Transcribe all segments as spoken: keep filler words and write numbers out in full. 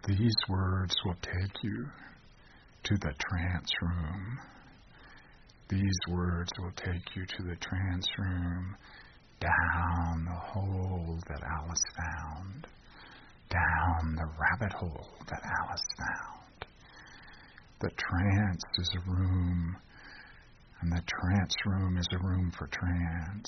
These words will take you to the trance room. These words will take you to the trance room, down the hole that Alice found, down the rabbit hole that Alice found. The trance is a room, and the trance room is a room for trance.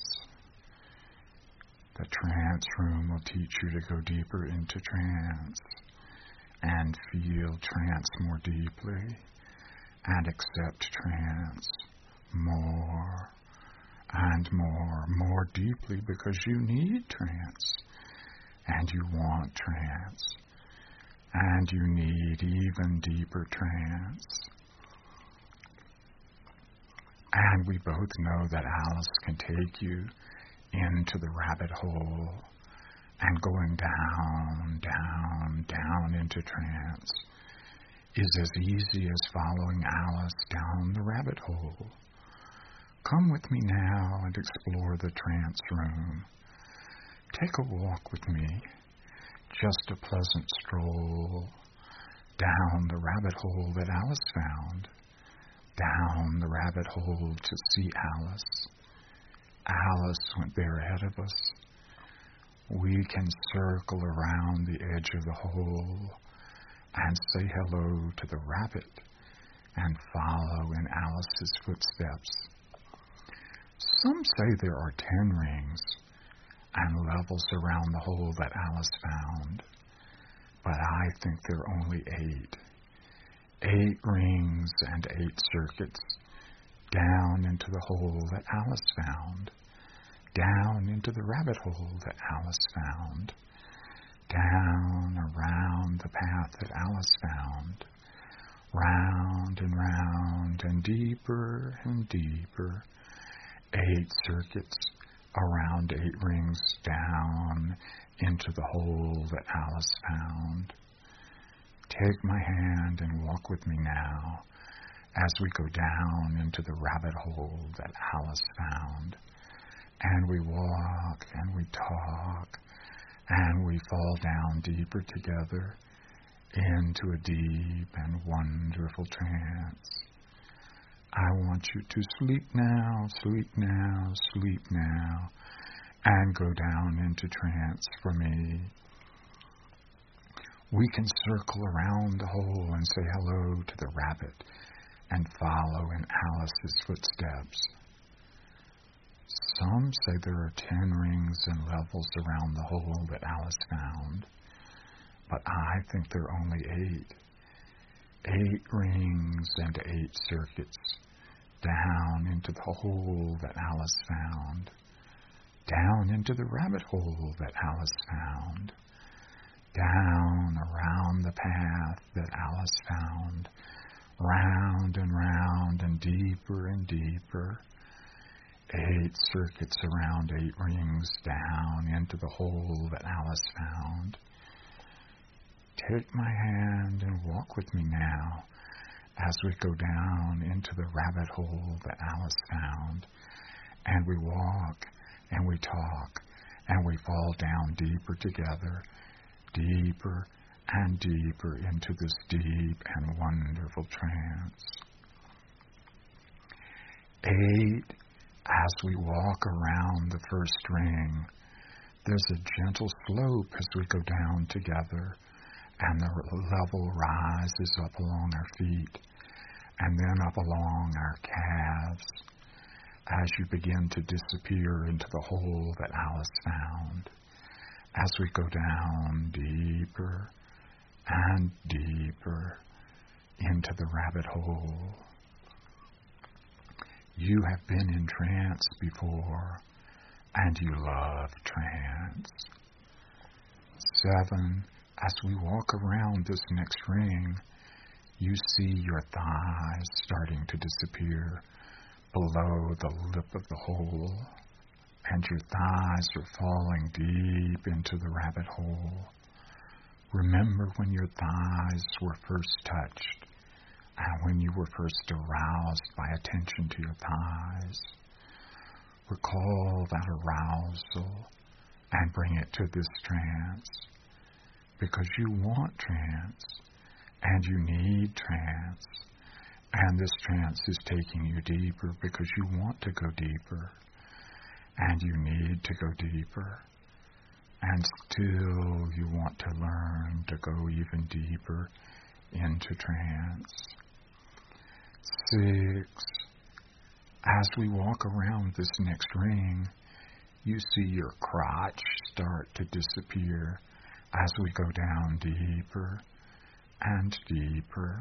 The trance room will teach you to go deeper into trance and feel trance more deeply and accept trance more and more, more deeply, because you need trance and you want trance and you need even deeper trance. And we both know that Alice can take you into the rabbit hole, and going down, down, down into trance is as easy as following Alice down the rabbit hole. Come with me now and explore the trance room. Take a walk with me, just a pleasant stroll, down the rabbit hole that Alice found, down the rabbit hole to see Alice. Alice went there ahead of us. We can circle around the edge of the hole and say hello to the rabbit and follow in Alice's footsteps. Some say there are ten rings and levels around the hole that Alice found, but I think there are only eight. Eight rings and eight circuits down into the hole that Alice found, down into the rabbit hole that Alice found, down around the path that Alice found, round and round and deeper and deeper, eight circuits around eight rings down into the hole that Alice found. Take my hand and walk with me now as we go down into the rabbit hole that Alice found. And we walk and we talk and we fall down deeper together into a deep and wonderful trance. I want you to sleep now, sleep now, sleep now, and go down into trance for me. We can circle around the hole and say hello to the rabbit and follow in Alice's footsteps. Some say there are ten rings and levels around the hole that Alice found, but I think there are only eight. Eight rings and eight circuits down into the hole that Alice found, down into the rabbit hole that Alice found, down around the path that Alice found, round and round and deeper and deeper. Eight circuits around eight rings down into the hole that Alice found. Take my hand and walk with me now as we go down into the rabbit hole that Alice found. And we walk and we talk and we fall down deeper together, deeper and deeper into this deep and wonderful trance. Eight. As we walk around the first ring, there's a gentle slope as we go down together, and the level rises up along our feet, and then up along our calves, as you begin to disappear into the hole that Alice found. As we go down deeper and deeper into the rabbit hole. You have been in trance before, and you love trance. Seven, as we walk around this next ring, you see your thighs starting to disappear below the lip of the hole, and your thighs are falling deep into the rabbit hole. Remember when your thighs were first touched, and when you were first aroused by attention to your thighs. Recall that arousal and bring it to this trance. because you want trance, and you need trance. And this trance is taking you deeper because you want to go deeper, and you need to go deeper. And still you want to learn to go even deeper into trance. Six, as we walk around this next ring, you see your crotch start to disappear as we go down deeper and deeper.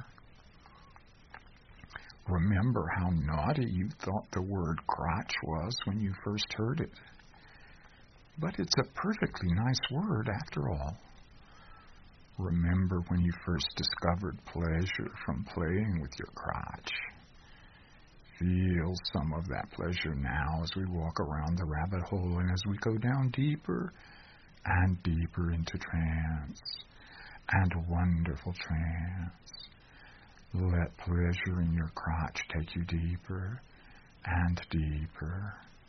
Remember how naughty you thought the word crotch was when you first heard it. But it's a perfectly nice word after all. Remember when you first discovered pleasure from playing with your crotch. Feel some of that pleasure now as we walk around the rabbit hole and as we go down deeper and deeper into trance and wonderful trance. Let pleasure in your crotch take you deeper and deeper.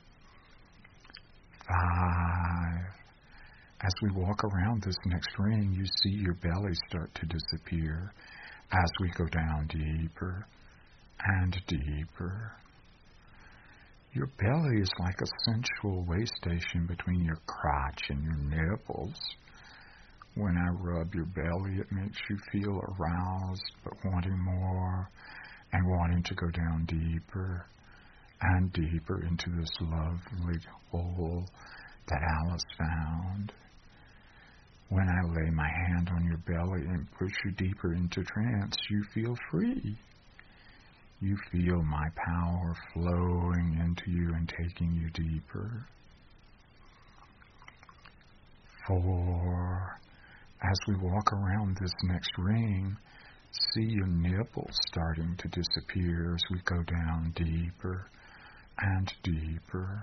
Five. As we walk around this next ring, you see your belly start to disappear as we go down deeper and deeper. Your belly is like a sensual way station between your crotch and your nipples. When I rub your belly, it makes you feel aroused, but wanting more and wanting to go down deeper and deeper into this lovely hole that Alice found. When I lay my hand on your belly and push you deeper into trance, you feel free. You feel my power flowing into you and taking you deeper. Four. As we walk around this next ring, see your nipples starting to disappear as we go down deeper and deeper.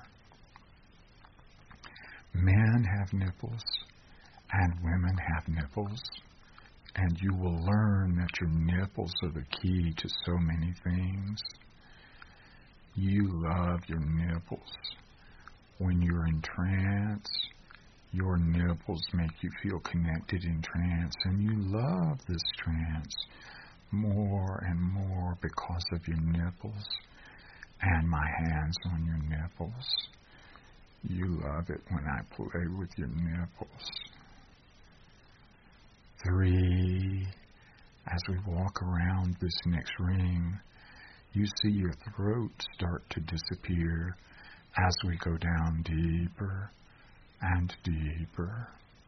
Men have nipples and women have nipples, and you will learn that your nipples are the key to so many things. You love your nipples. When you're in trance, your nipples make you feel connected in trance, and you love this trance more and more because of your nipples and my hands on your nipples. You love it when I play with your nipples. Three, as we walk around this next ring, you see your throat start to disappear as we go down deeper and deeper.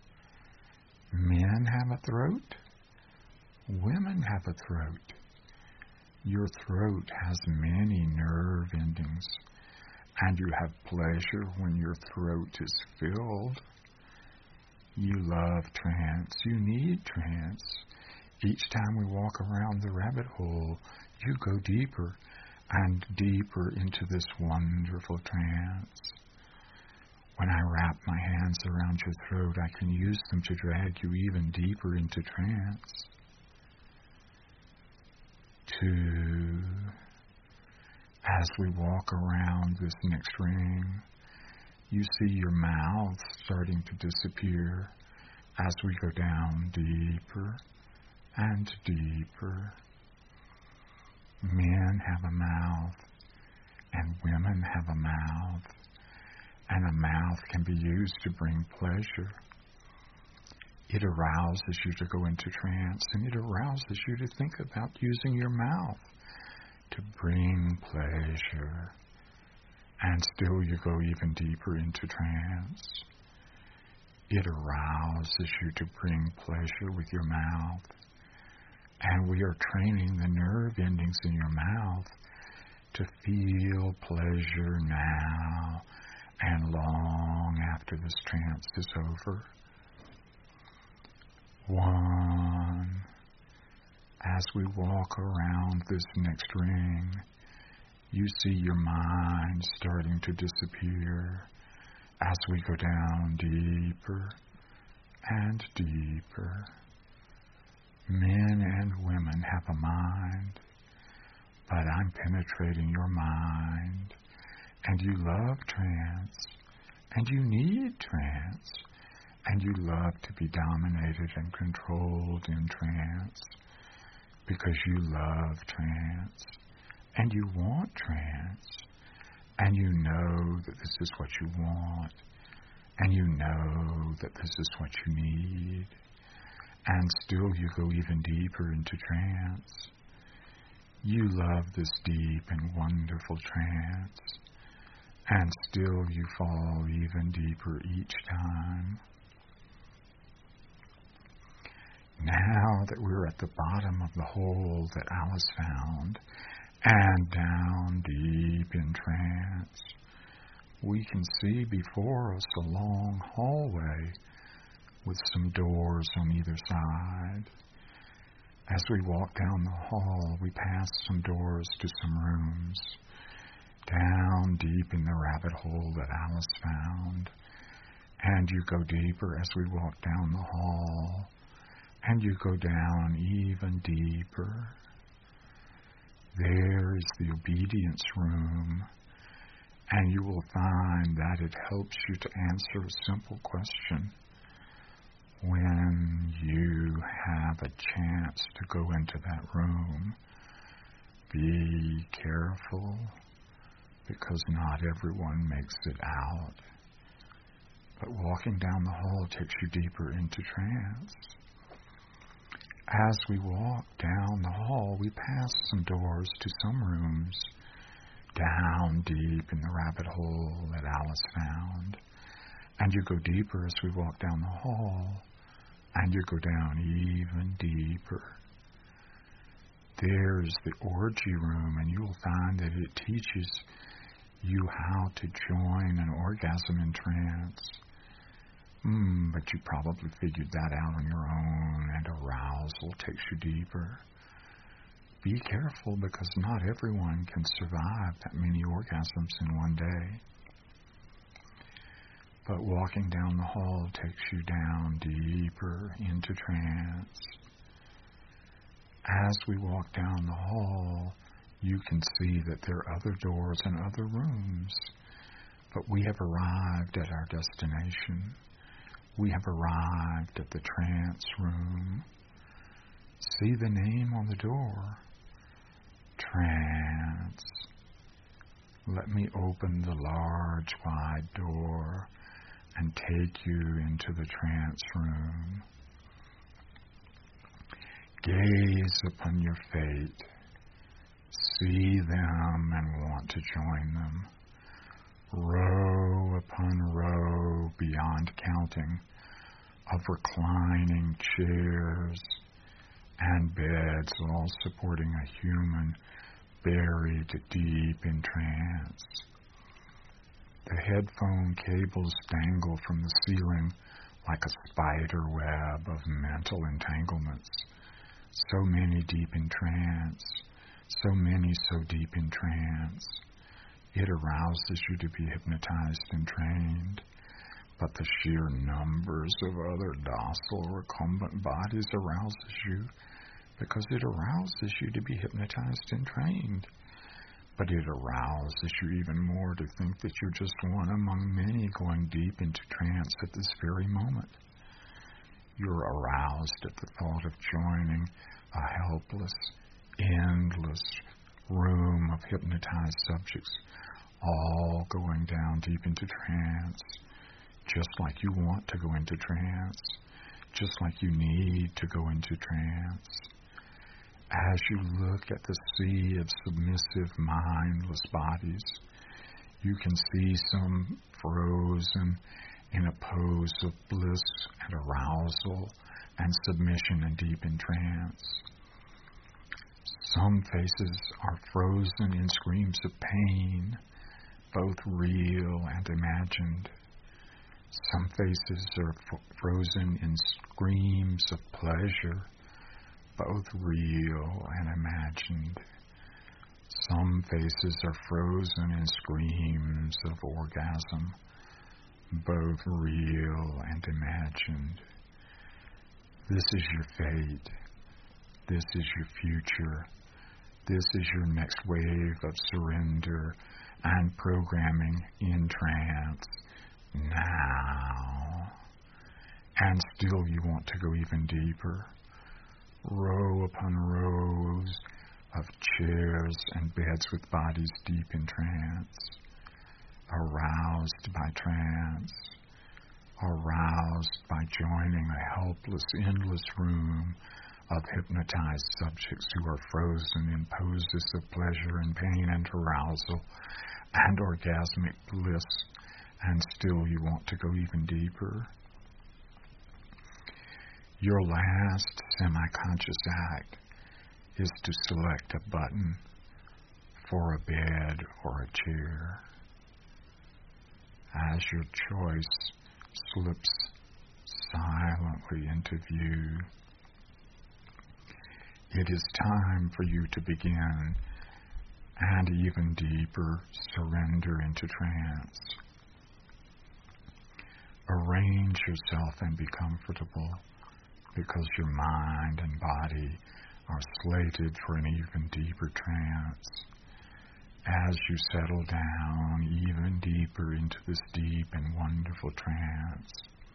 Men have a throat. Women have a throat. Your throat has many nerve endings, and you have pleasure when your throat is filled. You love trance. You need trance. Each time we walk around the rabbit hole, you go deeper and deeper into this wonderful trance. When I wrap my hands around your throat, I can use them to drag you even deeper into trance. Two. As we walk around this next ring, you see your mouth starting to disappear as we go down deeper and deeper. Men have a mouth and women have a mouth, and a mouth can be used to bring pleasure. It arouses you to go into trance, and it arouses you to think about using your mouth to bring pleasure. And still you go even deeper into trance. It arouses you to bring pleasure with your mouth. And we are training the nerve endings in your mouth to feel pleasure now and long after this trance is over. One. As we walk around this next ring, you see your mind starting to disappear as we go down deeper and deeper. Men and women have a mind, but I'm penetrating your mind, and you love trance, and you need trance, And you love to be dominated and controlled in trance because you love trance and you want trance and you know that this is what you want and you know that this is what you need, and still you go even deeper into trance. You love this deep and wonderful trance, and still you fall even deeper each time. Now that we're at the bottom of the hole that Alice found, and down deep in trance, we can see before us a long hallway with some doors on either side. As we walk down the hall, we pass some doors to some rooms, down deep in the rabbit hole that Alice found. And you go deeper as we walk down the hall, and you go down even deeper. There is the obedience room, and you will find that it helps you to answer a simple question. When you have a chance to go into that room, be careful, because not everyone makes it out. But walking down the hall takes you deeper into trance. As we walk down the hall, we pass some doors to some rooms down deep in the rabbit hole that Alice found. And you go deeper as we walk down the hall, and you go down even deeper. There's the orgy room, and you'll find that it teaches you how to join an orgasm in trance. Mm, but you probably figured that out on your own, and arousal takes you deeper. Be careful, because not everyone can survive that many orgasms in one day. But walking down the hall takes you down deeper into trance. As we walk down the hall, you can see that there are other doors and other rooms. But we have arrived at our destination. We have arrived at the trance room. See the name on the door. Trance. Let me open the large, wide door and take you into the trance room. Gaze upon your fate. See them and want to join them. Row upon row beyond counting of reclining chairs and beds, all supporting a human buried deep in trance. The headphone cables dangle from the ceiling like a spider web of mental entanglements. So many deep in trance, so many so deep in trance. It arouses you to be hypnotized and trained, but the sheer numbers of other docile, recumbent bodies arouses you because it arouses you to be hypnotized and trained. But it arouses you even more to think that you're just one among many going deep into trance at this very moment. You're aroused at the thought of joining a helpless, endless room of hypnotized subjects, all going down deep into trance, just like you want to go into trance, just like you need to go into trance. As you look at the sea of submissive, mindless bodies, you can see some frozen in a pose of bliss and arousal and submission and deep in trance. Some faces are frozen in screams of pain, both real and imagined. Some faces are f- frozen in screams of pleasure, both real and imagined. Some faces are frozen in screams of orgasm, both real and imagined. This is your fate. This is your future. This is your next wave of surrender and programming in trance now. And still you want to go even deeper. Row upon rows of chairs and beds with bodies deep in trance, aroused by trance, aroused by joining a helpless, endless room of hypnotized subjects who are frozen in poses of pleasure and pain and arousal and orgasmic bliss, and still you want to go even deeper. Your last semi-conscious act is to select a button for a bed or a chair. As your choice slips silently into view, it is time for you to begin and even deeper surrender into trance. Arrange yourself and be comfortable, because your mind and body are slated for an even deeper trance. As you settle down even deeper into this deep and wonderful trance,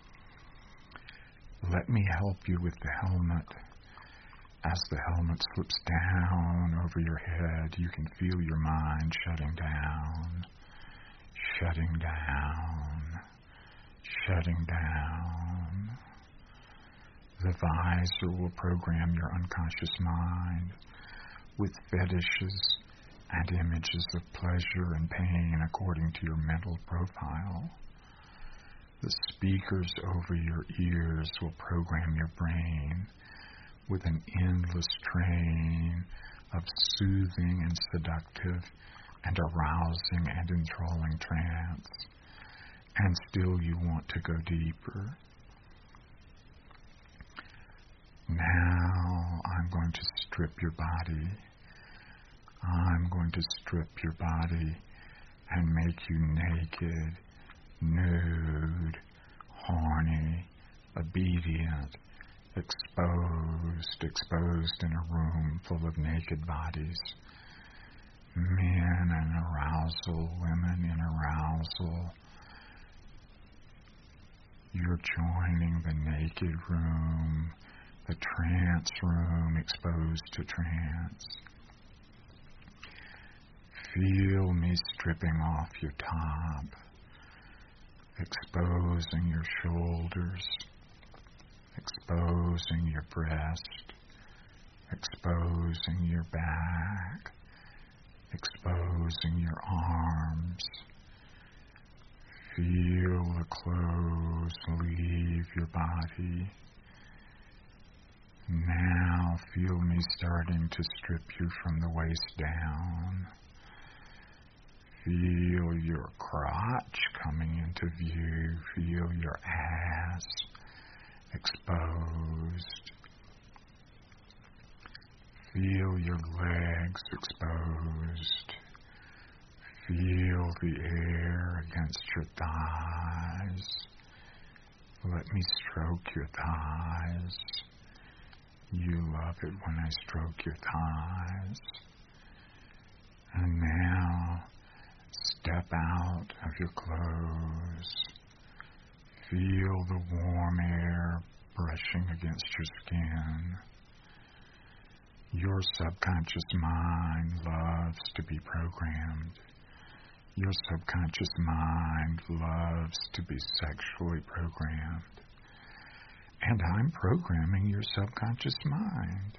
let me help you with the helmet. As the helmet slips down over your head, you can feel your mind shutting down, shutting down, shutting down. The visor will program your unconscious mind with fetishes and images of pleasure and pain according to your mental profile. The speakers over your ears will program your brain with an endless train of soothing and seductive and arousing and enthralling trance. And still you want to go deeper. Now I'm going to strip your body. I'm going to strip your body and make you naked, nude, horny, obedient, exposed, exposed in a room full of naked bodies. Men in arousal, women in arousal. You're joining the naked room, the trance room, exposed to trance. Feel me stripping off your top, exposing your shoulders, exposing your breast, exposing your back, exposing your arms. Feel the clothes leave your body. Now feel me starting to strip you from the waist down. Feel your crotch coming into view. Feel your ass exposed. Feel your legs exposed. Feel the air against your thighs. Let me stroke your thighs. You love it when I stroke your thighs. And now, step out of your clothes. Feel the warm air brushing against your skin. Your subconscious mind loves to be programmed. Your subconscious mind loves to be sexually programmed. And I'm programming your subconscious mind.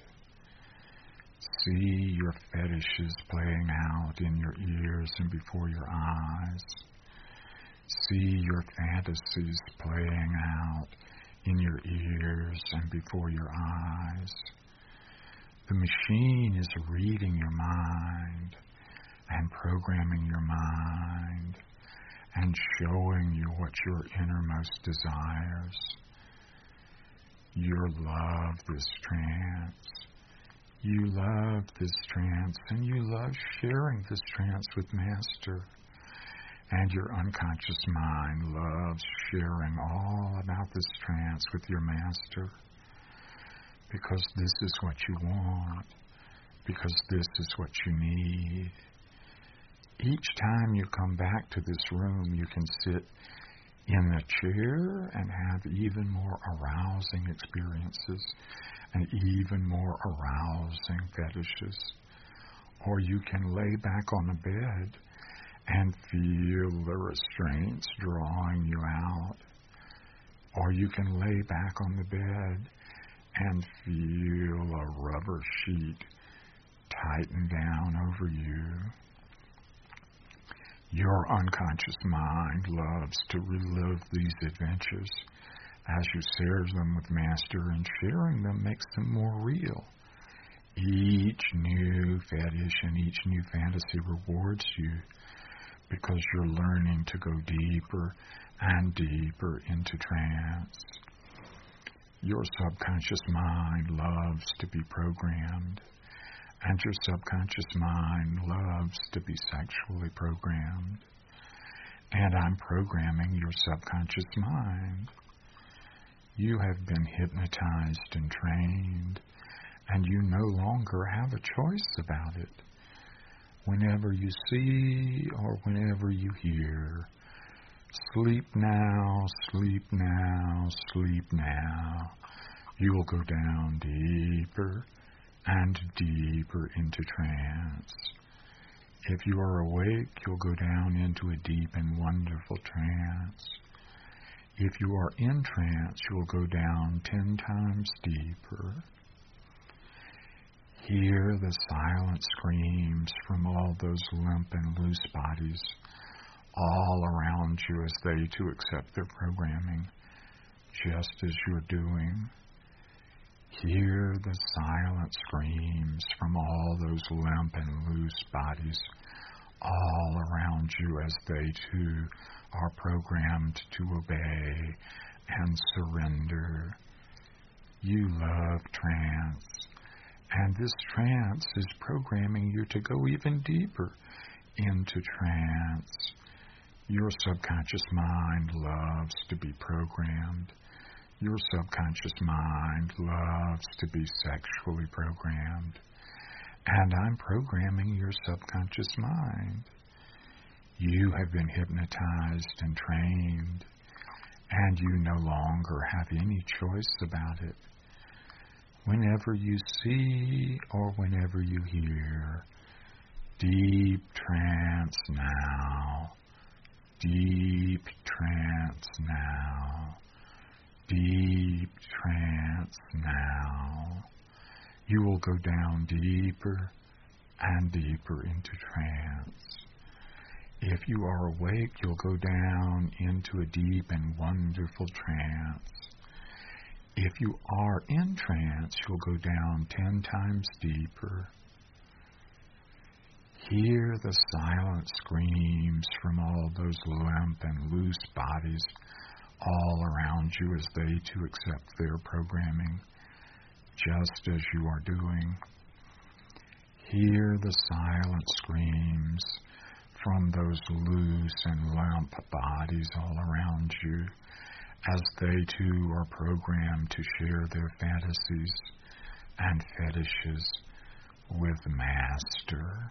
See your fetishes playing out in your ears and before your eyes. See your fantasies playing out in your ears and before your eyes. The machine is reading your mind and programming your mind and showing you what your innermost desires. You love this trance. You love this trance, and you love sharing this trance with Master. And your unconscious mind loves sharing all about this trance with your Master. Because this is what you want. Because this is what you need. Each time you come back to this room, you can sit in the chair and have even more arousing experiences and even more arousing fetishes. Or you can lay back on the bed and feel the restraints drawing you out. Or you can lay back on the bed and feel a rubber sheet tighten down over you. Your unconscious mind loves to relive these adventures as you share them with Master, and sharing them makes them more real. Each new fetish and each new fantasy rewards you because you're learning to go deeper and deeper into trance. Your subconscious mind loves to be programmed, and your subconscious mind loves to be sexually programmed. And I'm programming your subconscious mind. You have been hypnotized and trained, and you no longer have a choice about it. Whenever you see or whenever you hear, sleep now, sleep now, sleep now, you will go down deeper and deeper into trance. If you are awake, you'll go down into a deep and wonderful trance. If you are in trance, you'll go down ten times deeper. Hear the silent screams from all those limp and loose bodies all around you as they too accept their programming, just as you're doing. Hear the silent screams from all those limp and loose bodies all around you as they too are programmed to obey and surrender. You love trance, and this trance is programming you to go even deeper into trance. Your subconscious mind loves to be programmed. Your subconscious mind loves to be sexually programmed. And I'm programming your subconscious mind. You have been hypnotized and trained, and you no longer have any choice about it. Whenever you see or whenever you hear, deep trance now, deep trance now, deep trance now. You will go down deeper and deeper into trance. If you are awake, you'll go down into a deep and wonderful trance. If you are in trance, you'll go down ten times deeper. Hear the silent screams from all those limp and loose bodies all around you as they too accept their programming, just as you are doing. Hear the silent screams from those loose and limp bodies all around you as they too are programmed to share their fantasies and fetishes with Master.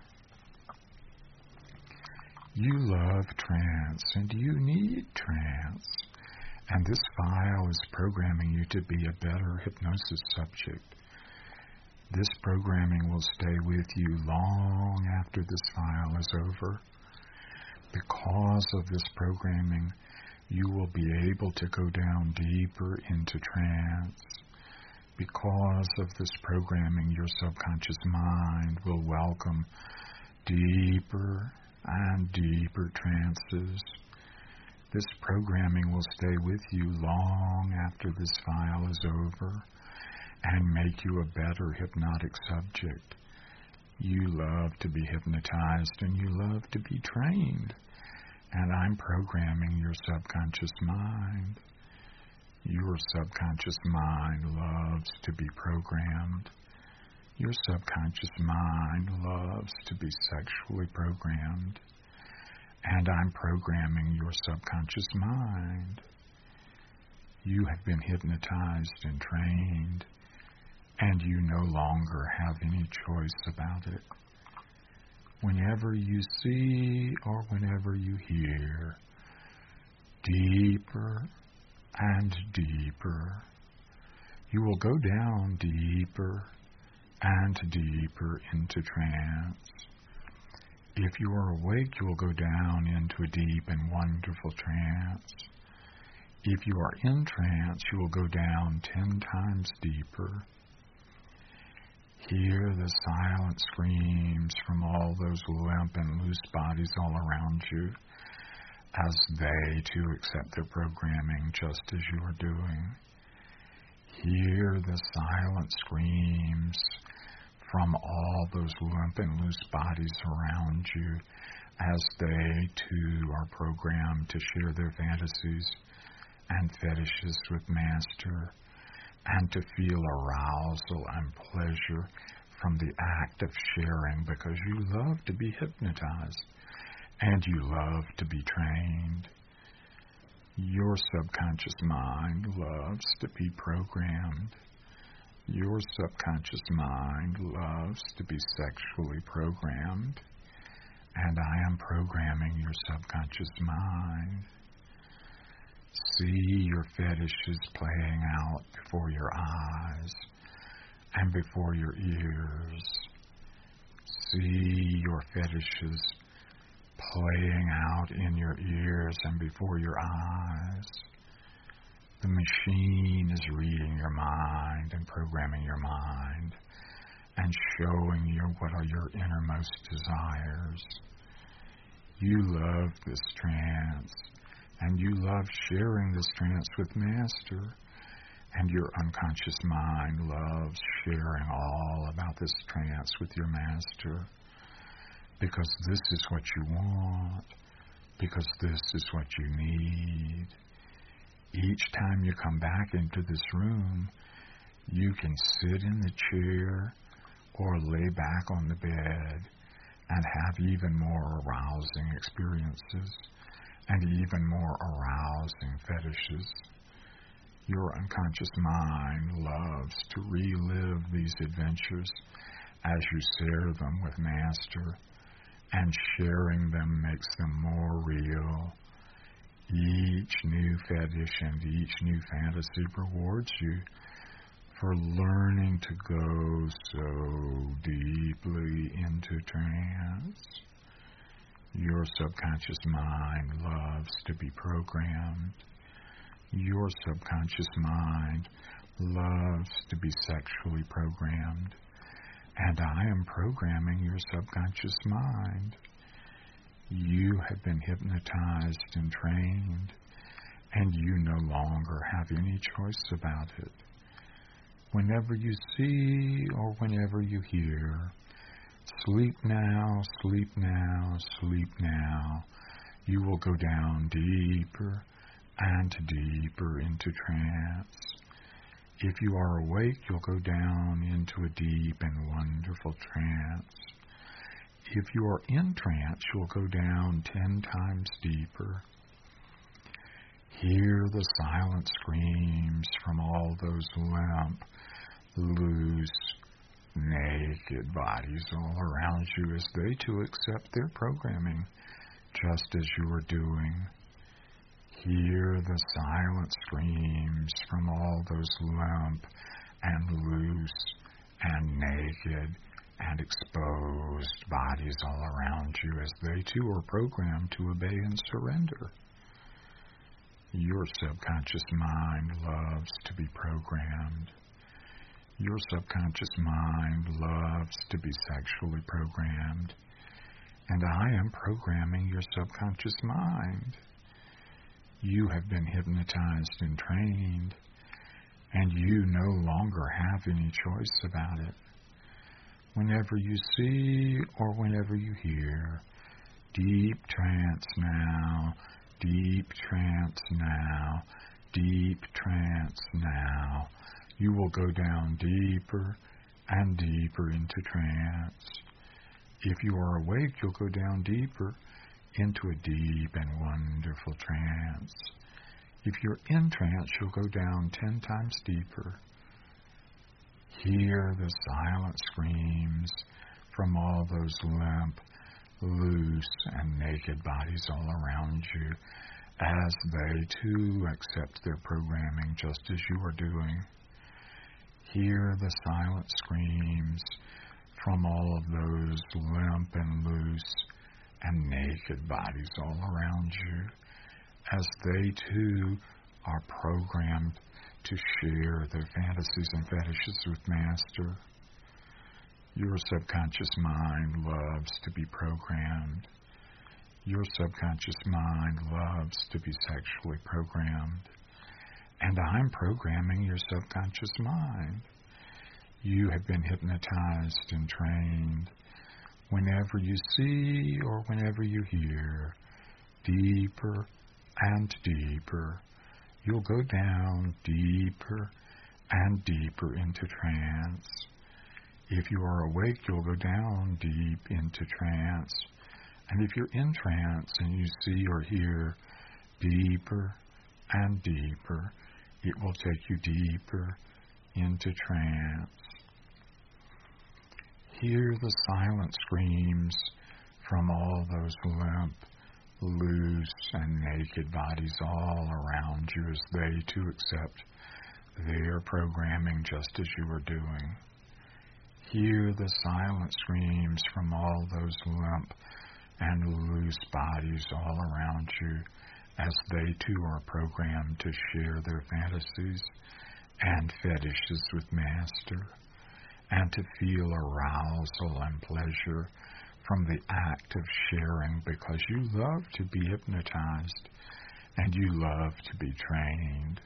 You love trance and you need trance, and this file is programming you to be a better hypnosis subject. This programming will stay with you long after this file is over. Because of this programming, you will be able to go down deeper into trance. Because of this programming, your subconscious mind will welcome deeper and deeper trances. This programming will stay with you long after this file is over and make you a better hypnotic subject. You love to be hypnotized and you love to be trained, and I'm programming your subconscious mind. Your subconscious mind loves to be programmed. Your subconscious mind loves to be sexually programmed, and I'm programming your subconscious mind. You have been hypnotized and trained, and you no longer have any choice about it. Whenever you see or whenever you hear, deeper and deeper. You will go down deeper and deeper into trance. If you are awake, you will go down into a deep and wonderful trance. If you are in trance, you will go down ten times deeper. Hear the silent screams from all those limp and loose bodies all around you as they too accept their programming just as you are doing. Hear the silent screams from all those limp and loose bodies around you as they too are programmed to share their fantasies and fetishes with Master, and to feel arousal and pleasure from the act of sharing, because you love to be hypnotized and you love to be trained. Your subconscious mind loves to be programmed. Your subconscious mind loves to be sexually programmed, and I am programming your subconscious mind. See your fetishes playing out before your eyes and before your ears. See your fetishes playing out in your ears and before your eyes. The machine is reading your mind and programming your mind and showing you what are your innermost desires. You love this trance, and you love sharing this trance with Master, and your unconscious mind loves sharing all about this trance with your Master, because this is what you want, because this is what you need. Each time you come back into this room, you can sit in the chair or lay back on the bed and have even more arousing experiences and even more arousing fetishes. Your unconscious mind loves to relive these adventures as you share them with Master, and sharing them makes them more real. Each new fetish and each new fantasy rewards you for learning to go so deeply into trance. Your subconscious mind loves to be programmed. Your subconscious mind loves to be sexually programmed. And I am programming your subconscious mind. You have been hypnotized and trained, and you no longer have any choice about it. Whenever you see or whenever you hear, sleep now, sleep now, sleep now, you will go down deeper and deeper into trance. If you are awake, you'll go down into a deep and wonderful trance. If you are in trance, you'll go down ten times deeper. Hear the silent screams from all those limp, loose, naked bodies all around you as they too accept their programming, just as you are doing. Hear the silent screams from all those limp and loose and naked and exposed bodies all around you as they too are programmed to obey and surrender. Your subconscious mind loves to be programmed. Your subconscious mind loves to be sexually programmed. And I am programming your subconscious mind. You have been hypnotized and trained, and you no longer have any choice about it. Whenever you see or whenever you hear, deep trance now, deep trance now, deep trance now, you will go down deeper and deeper into trance. If you are awake, you'll go down deeper into a deep and wonderful trance. If you're in trance, you'll go down ten times deeper. Hear the silent screams from all those limp, loose, and naked bodies all around you as they too accept their programming just as you are doing. Hear the silent screams from all of those limp and loose and naked bodies all around you, as they too are programmed to share their fantasies and fetishes with Master. Your subconscious mind loves to be programmed. Your subconscious mind loves to be sexually programmed. And I'm programming your subconscious mind. You have been hypnotized and trained. Whenever you see or whenever you hear, deeper and deeper, you'll go down deeper and deeper into trance. If you are awake, you'll go down deep into trance. And if you're in trance and you see or hear deeper and deeper, it will take you deeper into trance. Hear the silent screams from all those limp, loose, and naked bodies all around you as they too accept their programming just as you are doing. Hear the silent screams from all those limp and loose bodies all around you as they too are programmed to share their fantasies and fetishes with Master, and to feel arousal and pleasure from the act of sharing, because you love to be hypnotized and you love to be trained.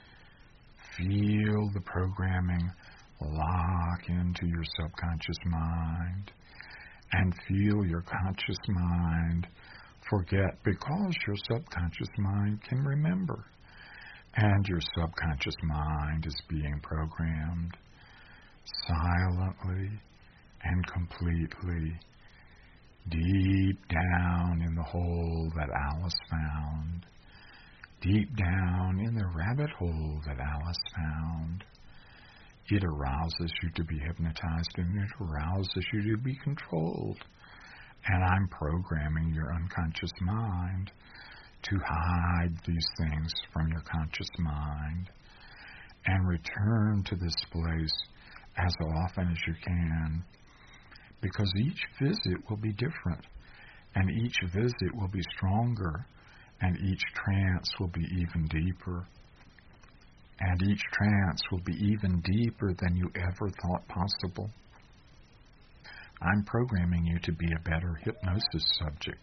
Feel the programming lock into your subconscious mind, and feel your conscious mind forget, because your subconscious mind can remember, and your subconscious mind is being programmed silently and completely, deep down in the hole that Alice found, deep down in the rabbit hole that Alice found. It arouses you to be hypnotized, and it arouses you to be controlled. And I'm programming your unconscious mind to hide these things from your conscious mind and return to this place as often as you can, because each visit will be different, and each visit will be stronger, and each trance will be even deeper. And each trance will be even deeper than you ever thought possible. I'm programming you to be a better hypnosis subject.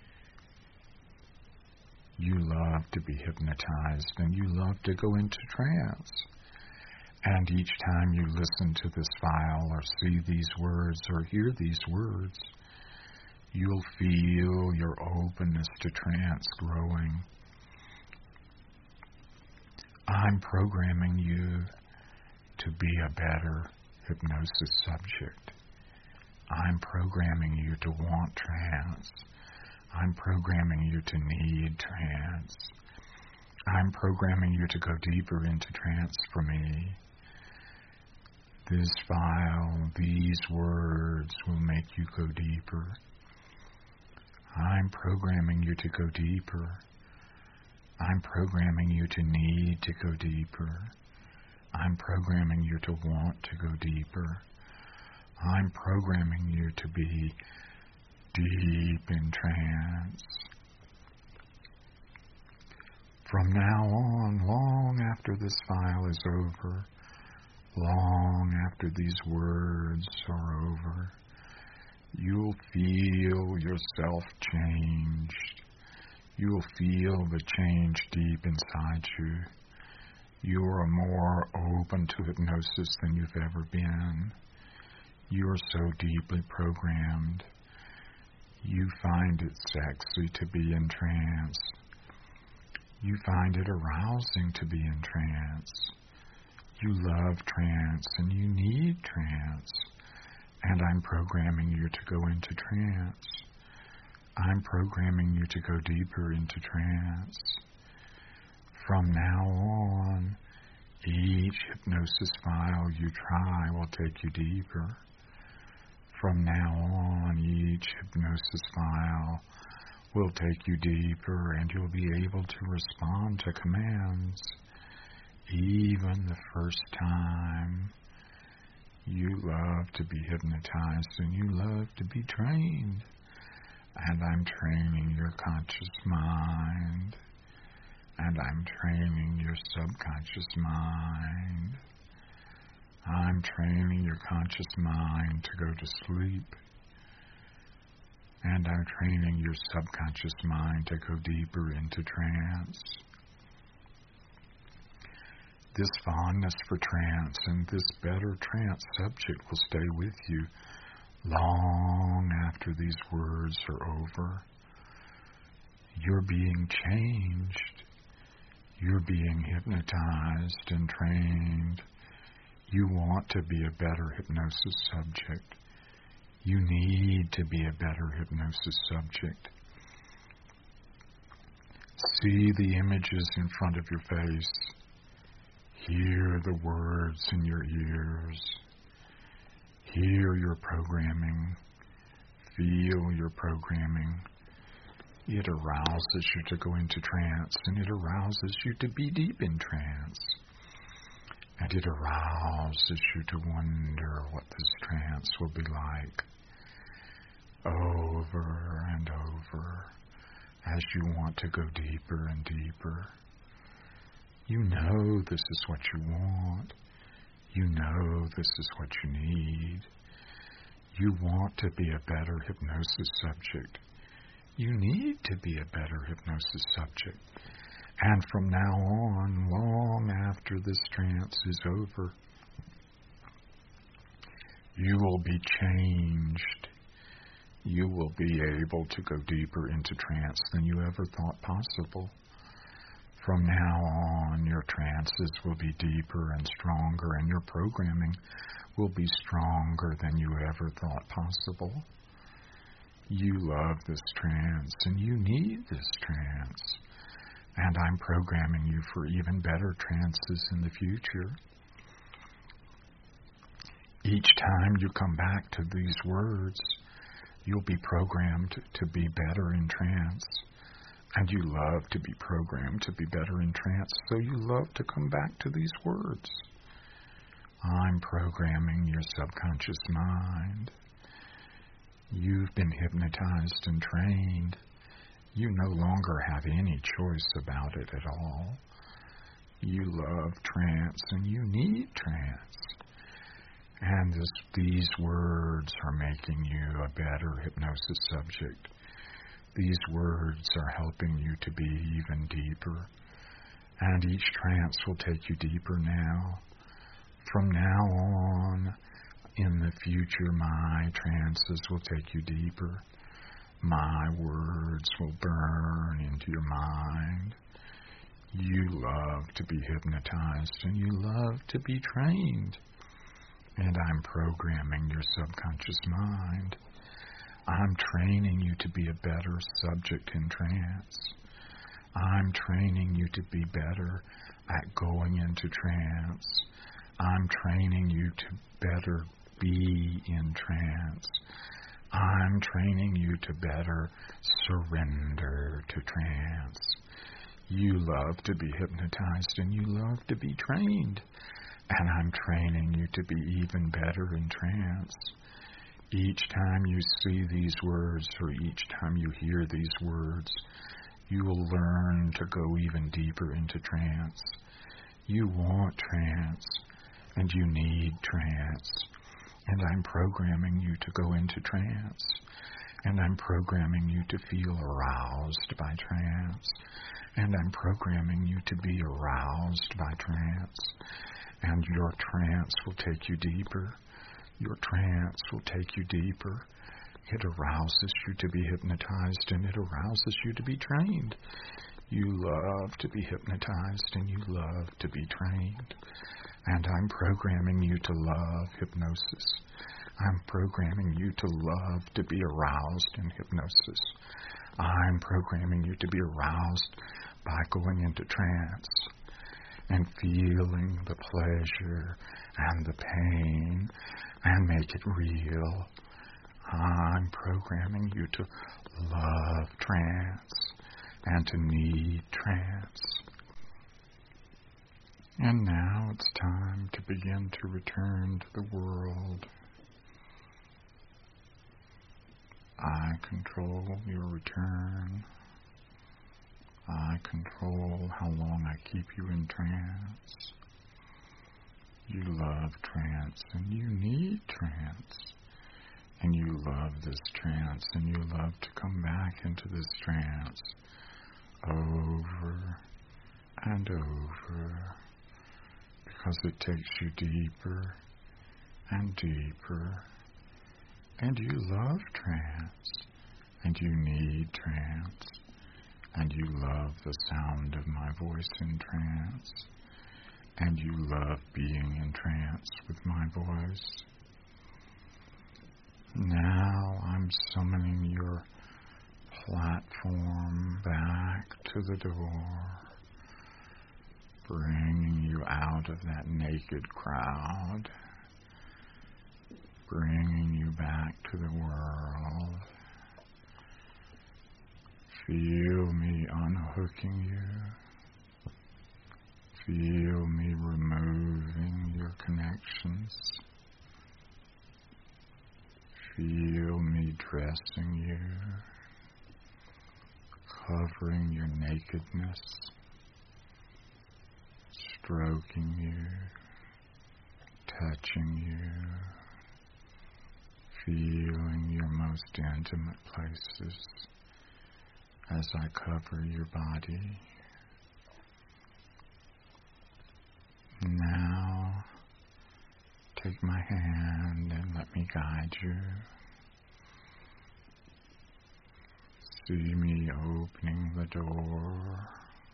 You love to be hypnotized, and you love to go into trance. And each time you listen to this file or see these words or hear these words, you'll feel your openness to trance growing. I'm programming you to be a better hypnosis subject. I'm programming you to want trance. I'm programming you to need trance. I'm programming you to go deeper into trance for me. This file, these words will make you go deeper. I'm programming you to go deeper. I'm programming you to need to go deeper. I'm programming you to want to go deeper. I'm programming you to be deep in trance. From now on, long after this file is over, long after these words are over, you'll feel yourself changed. You'll feel the change deep inside you. You are more open to hypnosis than you've ever been. You are so deeply programmed. You find it sexy to be in trance. You find it arousing to be in trance. You love trance and you need trance. And I'm programming you to go into trance. I'm programming you to go deeper into trance. From now on, each hypnosis file you try will take you deeper. From now on, each hypnosis file will take you deeper, and you'll be able to respond to commands even the first time. You love to be hypnotized, and you love to be trained. And I'm training your conscious mind, and I'm training your subconscious mind. I'm training your conscious mind to go to sleep, and I'm training your subconscious mind to go deeper into trance. This fondness for trance and this better trance subject will stay with you long after these words are over. You're being changed. You're being hypnotized and trained. You want to be a better hypnosis subject. You need to be a better hypnosis subject. See the images in front of your face. Hear the words in your ears. Hear your programming. Feel your programming. It arouses you to go into trance, and it arouses you to be deep in trance. And it arouses you to wonder what this trance will be like. Over and over, as you want to go deeper and deeper. You know this is what you want. You know this is what you need. You want to be a better hypnosis subject. You need to be a better hypnosis subject. And from now on, long after this trance is over, you will be changed. You will be able to go deeper into trance than you ever thought possible. From now on, your trances will be deeper and stronger, and your programming will be stronger than you ever thought possible. You love this trance, and you need this trance. And I'm programming you for even better trances in the future. Each time you come back to these words, you'll be programmed to be better in trance. And you love to be programmed to be better in trance, so you love to come back to these words. I'm programming your subconscious mind. You've been hypnotized and trained. You no longer have any choice about it at all. You love trance, and you need trance. And this, these words are making you a better hypnosis subject. These words are helping you to be even deeper. And each trance will take you deeper now. From now on, in the future, my trances will take you deeper. My words will burn into your mind. You love to be hypnotized, and you love to be trained. And I'm programming your subconscious mind. I'm training you to be a better subject in trance. I'm training you to be better at going into trance. I'm training you to better be in trance. I'm training you to better surrender to trance. You love to be hypnotized, and you love to be trained. And I'm training you to be even better in trance. Each time you see these words, or each time you hear these words, you will learn to go even deeper into trance. You want trance, and you need trance. And I'm programming you to go into trance. And I'm programming you to feel aroused by trance. And I'm programming you to be aroused by trance. And your trance will take you deeper. Your trance will take you deeper. It arouses you to be hypnotized, and it arouses you to be trained. You love to be hypnotized, and you love to be trained. And I'm programming you to love hypnosis. I'm programming you to love to be aroused in hypnosis. I'm programming you to be aroused by going into trance and feeling the pleasure and the pain and make it real. I'm programming you to love trance and to need trance. And now it's time to begin to return to the world. I control your return. I control how long I keep you in trance. You love trance and you need trance. And you love this trance and you love to come back into this trance over and over, because it takes you deeper and deeper. And you love trance and you need trance. And you love the sound of my voice in trance. And you love being in trance with my voice. Now I'm summoning your platform back to the door, bringing you out of that naked crowd, bringing you back to the world. Feel me unhooking you. Feel me removing your connections. Feel me dressing you, covering your nakedness, stroking you, touching you, feeling your most intimate places as I cover your body. Now, take my hand and let me guide you. See me opening the door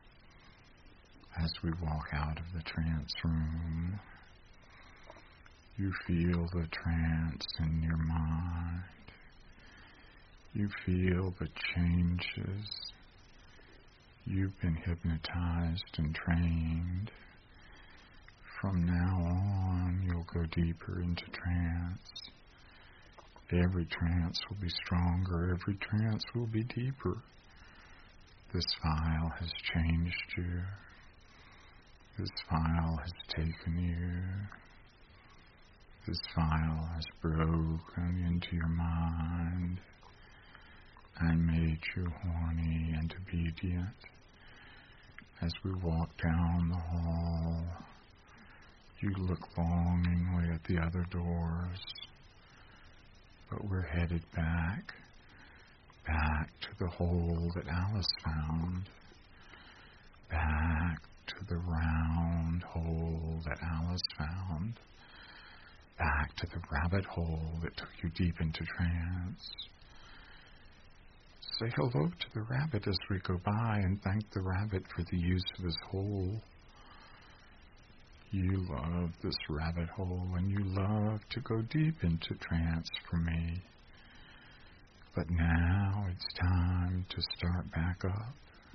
as we walk out of the trance room. You feel the trance in your mind. You feel the changes. You've been hypnotized and trained. From now on, you'll go deeper into trance. Every trance will be stronger. Every trance will be deeper. This file has changed you. This file has taken you. This file has broken into your mind and made you horny and obedient. As we walk down the hall, you look longingly at the other doors, but we're headed back, back to the hole that Alice found, back to the round hole that Alice found, back to the rabbit hole that took you deep into trance. Say hello to the rabbit as we go by and thank the rabbit for the use of his hole. You love this rabbit hole and you love to go deep into trance for me. But now it's time to start back up.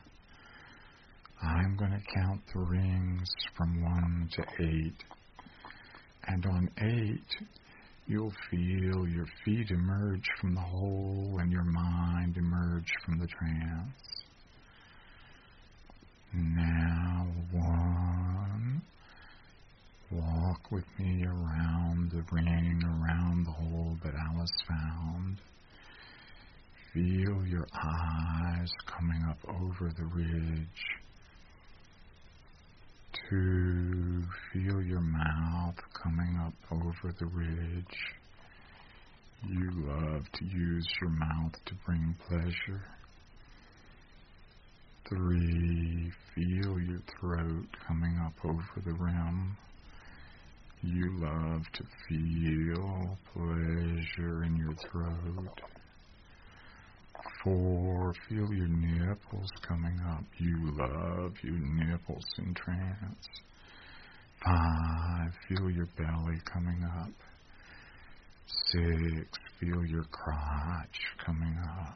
I'm going to count the rings from one to eight. And on eight, you'll feel your feet emerge from the hole and your mind emerge from the trance. Now, one. Walk with me around the ring, around the hole that Alice found. Feel your eyes coming up over the ridge. Two, feel your mouth coming up over the ridge. You love to use your mouth to bring pleasure. Three, feel your throat coming up over the rim. You love to feel pleasure in your throat. Four, feel your nipples coming up. You love your nipples in trance. Five, feel your belly coming up. Six, feel your crotch coming up.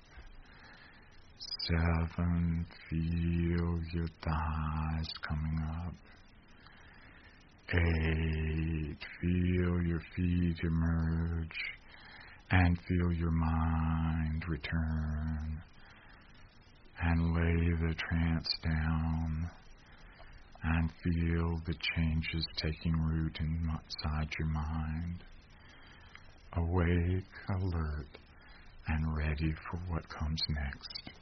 Seven, feel your thighs coming up. Eight, feel your feet emerge and feel your mind return and lay the trance down and feel the changes taking root inside your mind. Awake, alert, and ready for what comes next.